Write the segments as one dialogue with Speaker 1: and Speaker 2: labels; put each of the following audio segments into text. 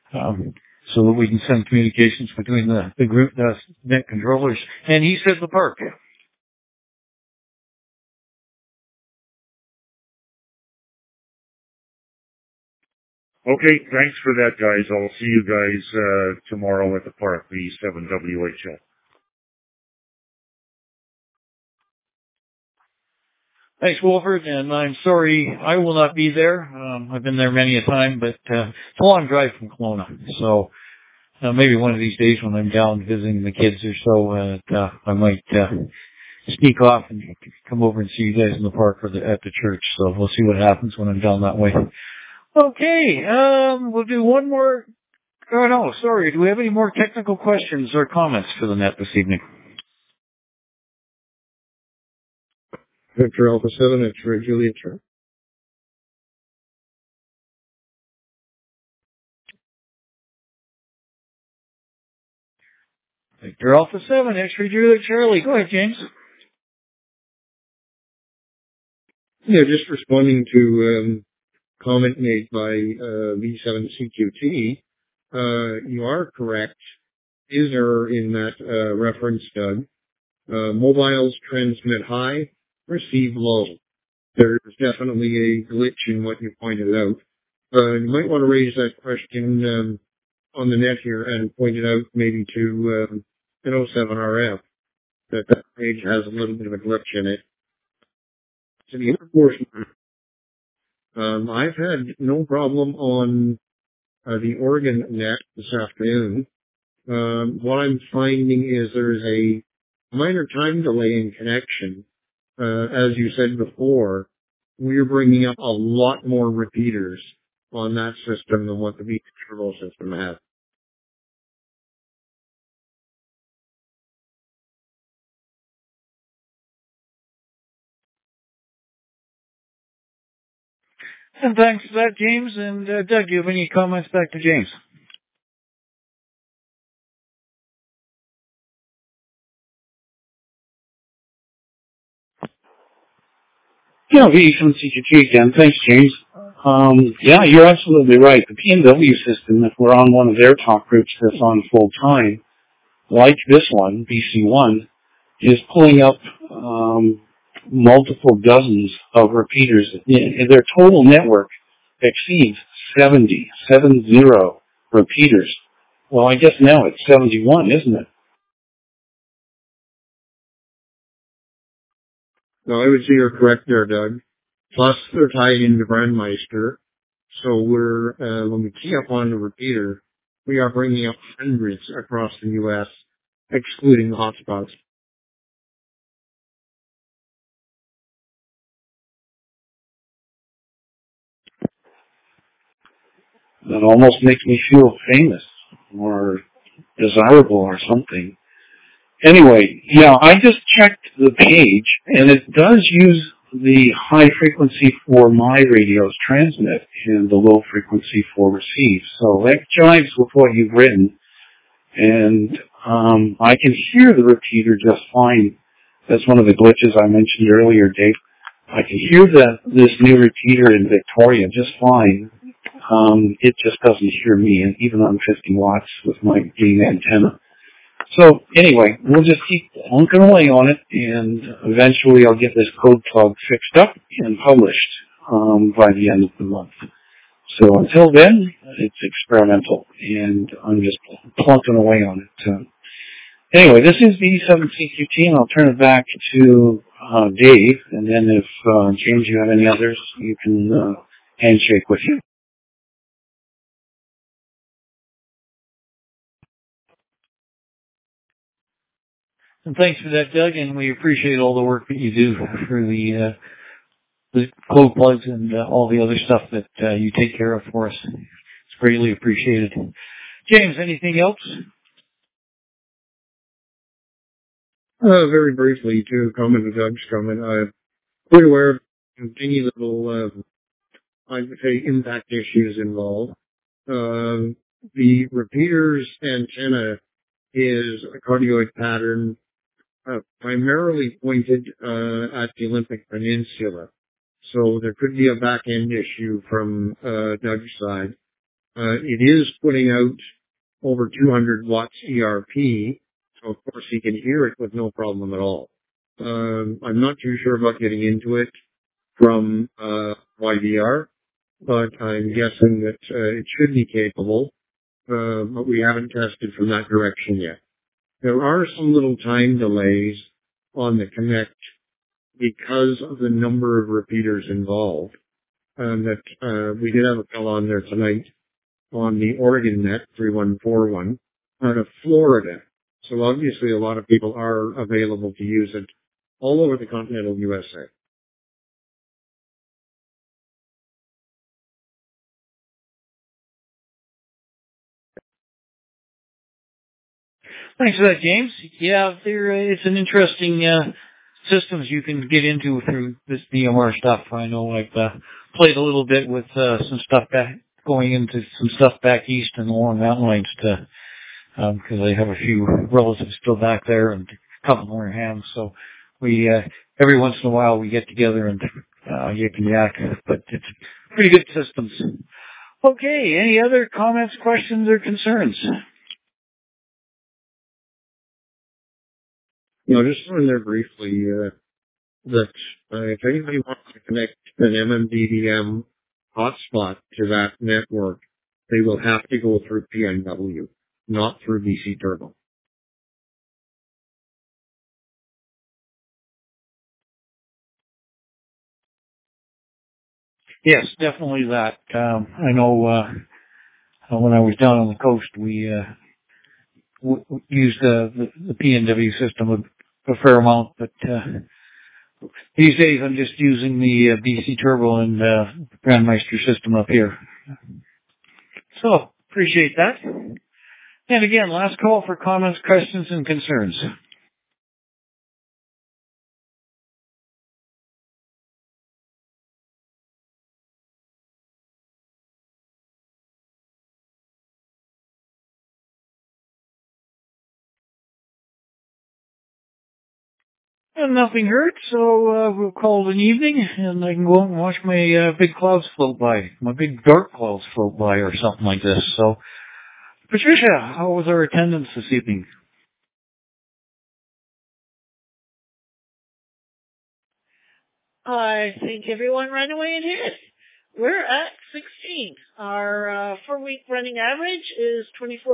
Speaker 1: so that we can send communications between the group, the net controllers, and he said the park.
Speaker 2: Okay, thanks for that, guys. I'll see you guys tomorrow at the park, the 7WHL.
Speaker 1: Thanks, Wolford, and I'm sorry I will not be there. I've been there many a time, but it's a long drive from Kelowna. So maybe one of these days when I'm down visiting the kids or so, I might sneak off and come over and see you guys in the park or at the church. So we'll see what happens when I'm down that way. Okay, we'll do one more. Oh, no, sorry. Do we have any more technical questions or comments for the net this evening?
Speaker 3: Victor Alpha 7, X-ray Juliet Charlie.
Speaker 1: Victor Alpha 7, X-ray Juliet Charlie. Go ahead, James.
Speaker 3: Yeah, just responding to comment made by V7CQT. You are correct. Is error in that reference, Doug. Mobiles transmit high, receive low. There's definitely a glitch in what you pointed out. You might want to raise that question on the net here and point it out maybe to an 07RF. That page has a little bit of a glitch in it. To the other portion, I've had no problem on the Oregon net this afternoon. What I'm finding is there's a minor time delay in connection. As you said before, we're bringing up a lot more repeaters on that system than what the V control system has.
Speaker 1: And thanks for that, James. And Doug, do you have any comments back to James?
Speaker 4: Yeah, V7CQT again. Thanks, James. Yeah, you're absolutely right. The PNW system, if we're on one of their talk groups that's on full time, like this one, BC1, is pulling up multiple dozens of repeaters. Their total network exceeds 70 repeaters. Well, I guess now it's 71, isn't it?
Speaker 3: No, I would say you're correct there, Doug. Plus, they're tied into Brandmeister. So we're, when we key up on the repeater, we are bringing up hundreds across the U.S., excluding the hotspots.
Speaker 4: That almost makes me feel famous or desirable or something. Anyway, yeah, I just checked the page, and it does use the high frequency for my radio's transmit and the low frequency for receive. So that jives with what you've written, and I can hear the repeater just fine. That's one of the glitches I mentioned earlier, Dave. I can hear this new repeater in Victoria just fine. It just doesn't hear me, and even on 50 watts with my gain antenna. So anyway, we'll just keep hunking away on it, and eventually I'll get this code plug fixed up and published by the end of the month. So until then, it's experimental, and I'm just plunking away on it. Anyway, this is V7CQT, and I'll turn it back to Dave, and then if James, you have any others, you can handshake with you.
Speaker 1: And thanks for that, Doug, and we appreciate all the work that you do for the code plugs and all the other stuff that you take care of for us. It's greatly appreciated. James, anything else?
Speaker 3: Very briefly, to comment to Doug's comment, I'm quite aware of any little, I would say, impact issues involved. The repeater's antenna is a cardioid pattern primarily pointed at the Olympic Peninsula. So there could be a back-end issue from Doug's side. It is putting out over 200 watts ERP, so of course he can hear it with no problem at all. I'm not too sure about getting into it from YVR, but I'm guessing that it should be capable, but we haven't tested from that direction yet. There are some little time delays on the Connect because of the number of repeaters involved. That we did have a fellow on there tonight on the Oregon Net 3141 out of Florida. So obviously a lot of people are available to use it all over the continental USA.
Speaker 1: Thanks for that, James. Yeah, it's an interesting systems you can get into through this DMR stuff. I know I've played a little bit with some stuff going into some stuff back east and along mountain lines because I have a few relatives still back there and a couple more in hand. So we every once in a while we get together and yip and yak, but it's pretty good systems. Okay, any other comments, questions, or concerns?
Speaker 3: Just in there briefly, that if anybody wants to connect an MMDDM hotspot to that network, they will have to go through PNW, not through BC Turbo.
Speaker 1: Yes, definitely that. I know when I was down on the coast, we used the PNW system a fair amount, but these days I'm just using the BC Turbo and Grandmeister system up here. So, appreciate that. And again, last call for comments, questions, and concerns. And nothing hurt, so we'll call it an evening, and I can go out and watch my big clouds float by, my big dark clouds float by, or something like this. So, Patricia, how was our attendance this evening?
Speaker 5: I think everyone ran away and hit it. We're at 16. Our 4-week running average is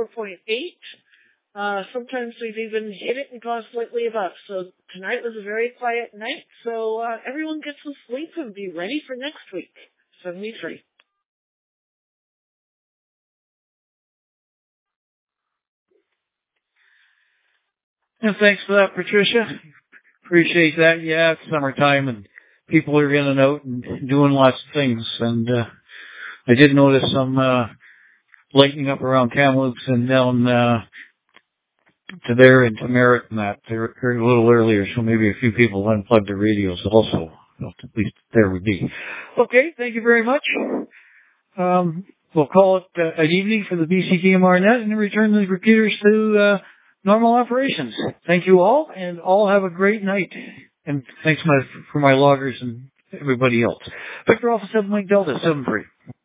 Speaker 5: 24.8. Sometimes we've even hit it and gone slightly above. So tonight was a very quiet night. So everyone get some sleep and be ready for next week. 73.
Speaker 1: And thanks for that, Patricia. Appreciate that. Yeah, it's summertime and people are in and out and doing lots of things. And I did notice some lightening up around Kamloops and down to there and to Merritt and that. They're a little earlier, so maybe a few people unplugged their radios also. Well, at least there would be. Okay, thank you very much. We'll call it an evening for the BC DMR net and return the repeaters to normal operations. Thank you all, and all have a great night. And thanks for my loggers and everybody else. Victor Alpha 7 Mike Delta 73.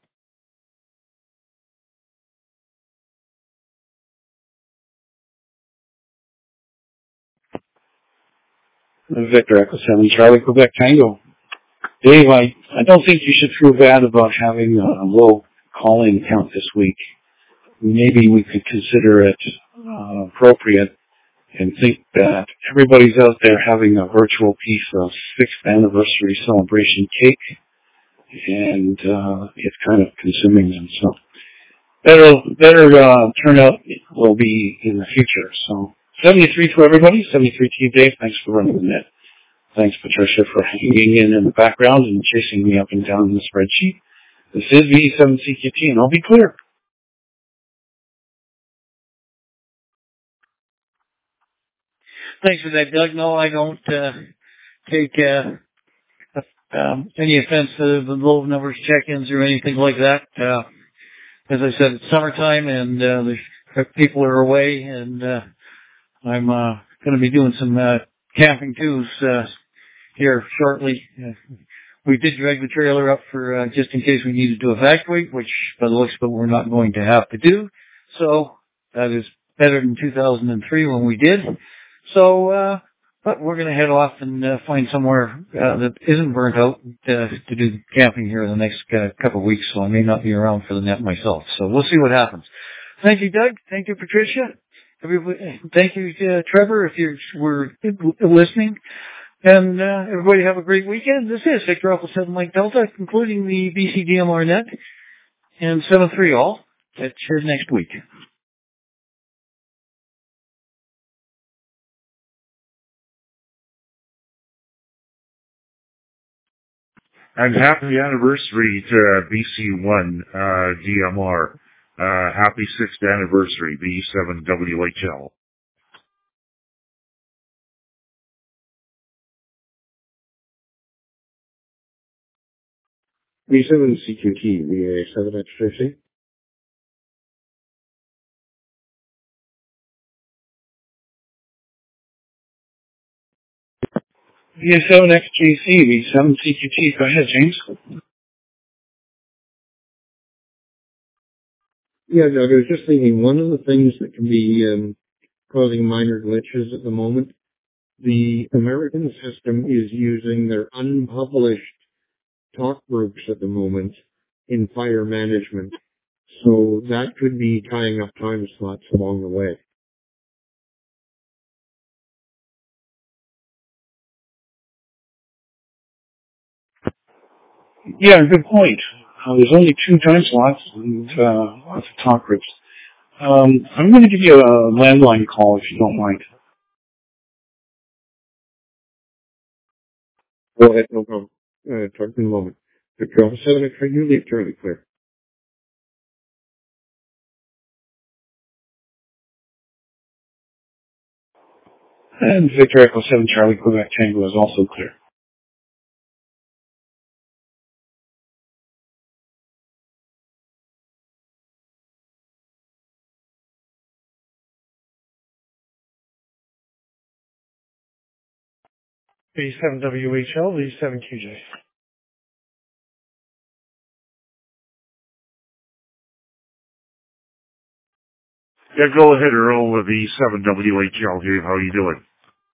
Speaker 4: Victor Echo 7 Charlie Quebec Tango. Dave, I don't think you should feel bad about having a low calling count this week. Maybe we could consider it appropriate and think that everybody's out there having a virtual piece of 6th anniversary celebration cake, and it's kind of consuming them. So better turnout will be in the future. So 73 to everybody, 73 to you, Dave. Thanks for running the net. Thanks, Patricia, for hanging in the background and chasing me up and down in the spreadsheet. This is VE7CQT, and I'll be clear.
Speaker 1: Thanks for that, Doug. No, I don't take any offense to the low numbers check-ins or anything like that. As I said, it's summertime and the people are away, and I'm going to be doing some camping too here shortly. We did drag the trailer up for just in case we needed to evacuate, which by the looks of it we're not going to have to do. So that is better than 2003 when we did. So, but we're going to head off and find somewhere that isn't burnt out to do camping here in the next couple of weeks. So I may not be around for the net myself. So we'll see what happens. Thank you, Doug. Thank you, Patricia. Everybody, thank you, Trevor, if you were listening. And everybody have a great weekend. This is Victor Alpha 7 Mike Delta, concluding the BCDMR net. And 7-3 all. Catch you next week.
Speaker 2: And happy anniversary to BC1 DMR. Happy 6th anniversary, B7WHL.
Speaker 3: B7 CQT, BA7 X50.
Speaker 4: BA7XGC, B7 CQT. Go ahead, James.
Speaker 3: Yeah, Doug, I was just thinking one of the things that can be causing minor glitches at the moment, the American system is using their unpublished talk groups at the moment in fire management. So that could be tying up time slots along the way.
Speaker 4: Yeah, good point. There's only 2 time slots and lots of talk groups. I'm going to give you a landline call if you don't mind.
Speaker 3: Go ahead, no problem. Talk in a moment. Victor Alpha 7, you leave Charlie clear.
Speaker 4: And Victor Echo 7 Charlie Quebec Tango is also clear.
Speaker 6: B7WHL, B7QJ.
Speaker 2: Yeah, go ahead, Earl, with the 7WHL here. How you doing?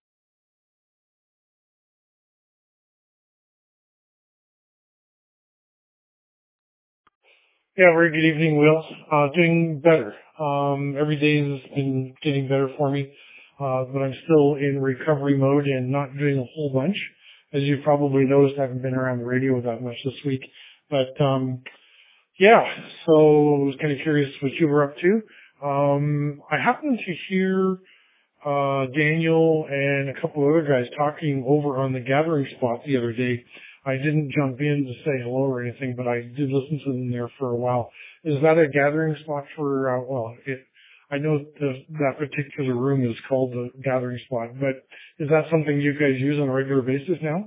Speaker 6: Yeah, very good evening, Will. Doing better. Every day has been getting better for me, but I'm still in recovery mode and not doing a whole bunch. As you probably noticed, I haven't been around the radio that much this week. But, yeah, so I was kind of curious what you were up to. I happened to hear Daniel and a couple of other guys talking over on the gathering spot the other day. I didn't jump in to say hello or anything, but I did listen to them there for a while. Is that a gathering spot for, I know that particular room is called the gathering spot, but is that something you guys use on a regular basis now?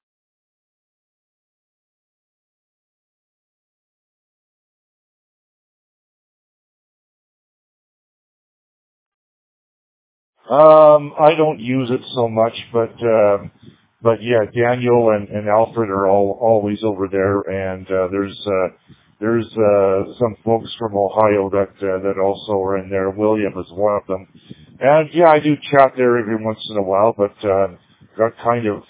Speaker 2: I don't use it so much, but yeah, Daniel and Alfred are always over there, and there's some folks from Ohio that also are in there. William is one of them, and yeah, I do chat there every once in a while, but got kind of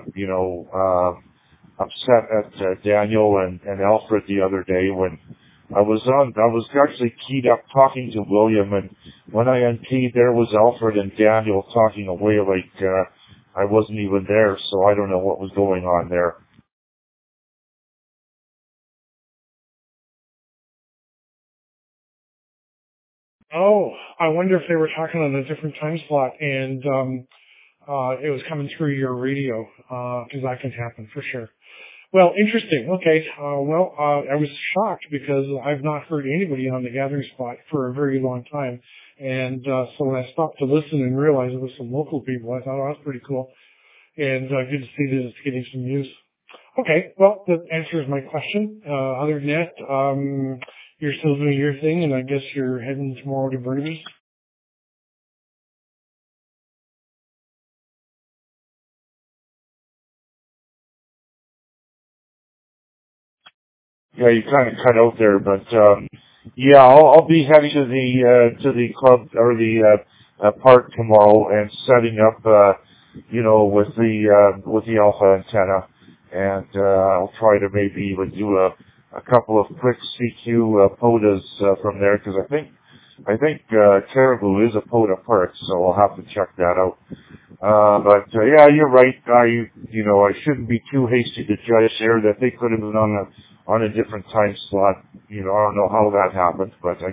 Speaker 2: upset at Daniel and Alfred the other day when I was actually keyed up talking to William, and when I unkeyed, there was Alfred and Daniel talking away like I wasn't even there, so I don't know what was going on there.
Speaker 6: Oh, I wonder if they were talking on a different time slot and it was coming through your radio, because that can happen for sure. Well, interesting. Okay. I was shocked because I've not heard anybody on the gathering spot for a very long time. And so when I stopped to listen and realized it was some local people, I thought, oh, that's pretty cool. And good to see that it's getting some use. Okay. Well, that answers my question. Other than that, you're still doing your thing, and I guess you're heading tomorrow to Burnaby.
Speaker 2: Yeah, you kind of cut out there, but yeah, I'll be heading to the club or the park tomorrow and setting up, with the alpha antenna, and I'll try to maybe even do a couple of quick CQ POTAs from there, because I think Caribou is a POTA park, so I'll have to check that out. But yeah, you're right. I shouldn't be too hasty to judge there that they could have been on a different time slot. I don't know how that happened, but I